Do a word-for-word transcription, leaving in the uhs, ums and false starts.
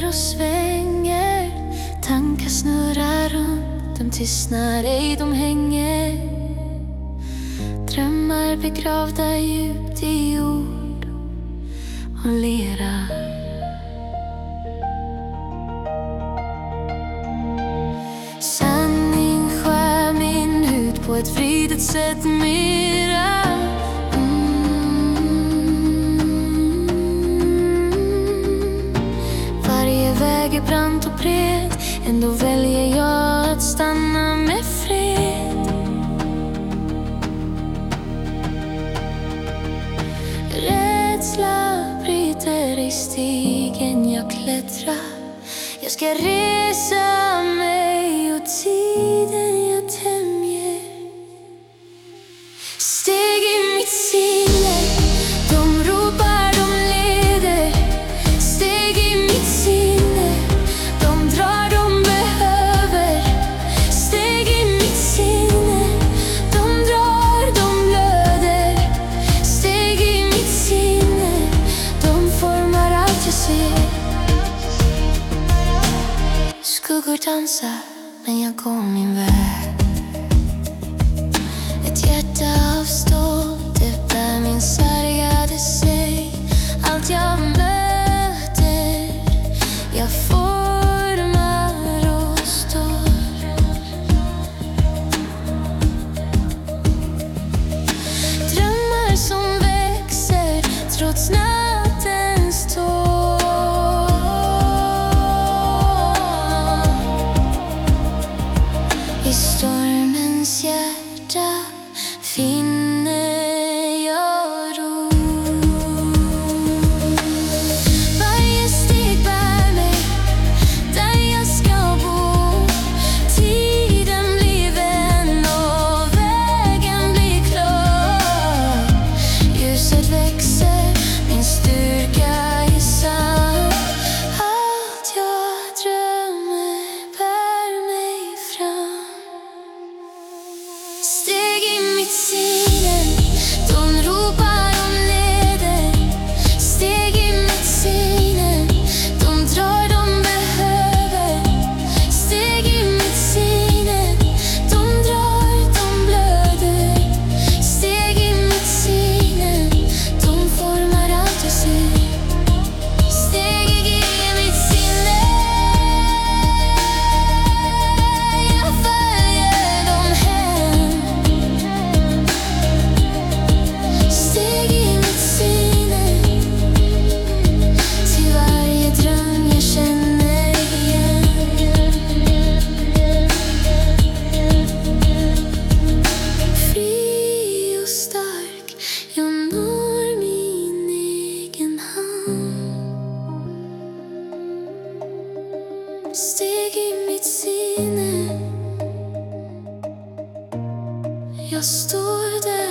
och svänger. Tankar snurrar runt, de tystnar ej, de hänger. Drömmar begravda djupt i jord och lera. Sanning skär min hud på ett vridet sätt mera. Är brant och bred, ändå väljer jag att stanna med fred. Rädsla bryter i stigen jag klättrar. Jag ska resa mig och tiden jag tämjer. Steg i mitt sinne, de ropar, de leder. Steg i mitt sinne, skuggor dansar, men jag går min väg. Ett hjärta av stål, det bär min sargade sig. Allt jag möter, jag formar och står. Drömmar som växer trots nattens tår. I stormens hjärta finner jag ro. Varje steg bär mig där jag ska bo. Tiden blir vän och vägen blir klar. Ljuset växer, min styrka är sann. Allt jag drömmer bär mig fram. Steg i mitt sinne, de ropar, de leder. Steg i mitt sinne, de drar, de behöver. Steg i mitt sinne, de drar, de blöder. Steg i mitt sinne, de formar allt jag ser. Steg i mitt sinne, jag följer dem hem. Steg i mitt sinne, till varje dröm jag känner igen. Fri och stark, jag når min egen hamn. Steg i mitt sinne, jag står där.